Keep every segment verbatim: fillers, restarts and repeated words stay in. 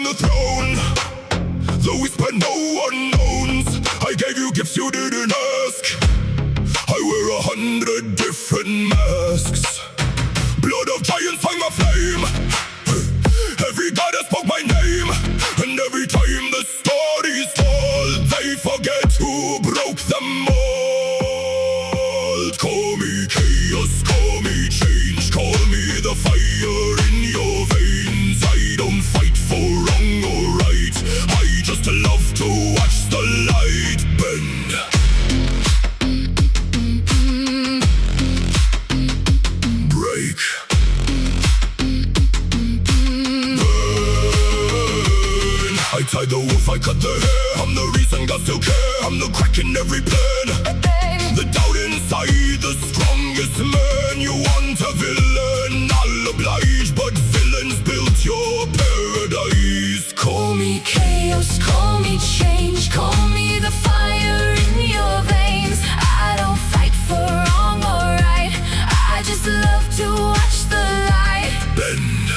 the throne. The whisper no one knows. I gave you gifts you didn't ask. I wear a hundred different masks. Blood of giants hung a flame. Every goddess spoke my name. And every time the stories fall, they forget who broke the mold. Call me chaos, call me change, call me the fire in your veins. I don't fight for wrong or right, I just love to watch the light bend. Break. Burn. I tie the wolf, I cut the hair. I'm the reason God still care. I'm the crack in every plan. The doubt inside the strongest man. You want a villain, I'll oblige, but villains built your paradise. Call me chaos, call me change, call me the fire in your veins. I don't fight for wrong or right, I just love to watch the light bend.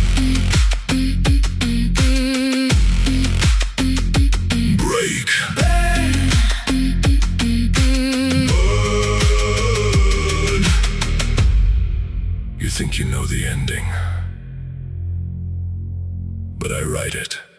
Break. burn. Burn. You think you know the ending, but I write it.